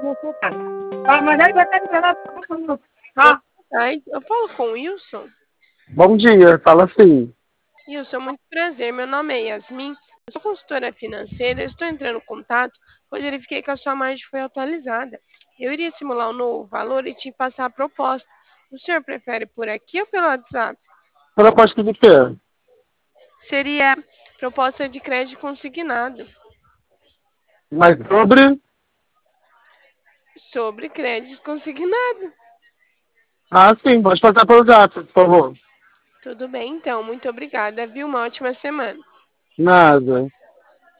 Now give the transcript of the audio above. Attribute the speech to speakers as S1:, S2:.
S1: Ah, mas aí vai ter que falar. Ah,
S2: Ai, eu falo com o Wilson.
S1: bom dia, fala assim.
S2: Wilson, muito prazer. Meu nome é Yasmin. Eu sou consultora financeira. Eu estou entrando em contato, pois verifiquei que a sua margem foi atualizada. Eu iria simular um novo valor e te passar a proposta. O senhor prefere por aqui ou pelo WhatsApp?
S1: Proposta de quê?
S2: Seria proposta de crédito consignado.
S1: Mas sobre.
S2: Sobre crédito consignado.
S1: Ah, sim, pode passar pelo zap, por favor.
S2: Tudo bem, então. Muito obrigada. Viu? Uma ótima semana.
S1: Nada.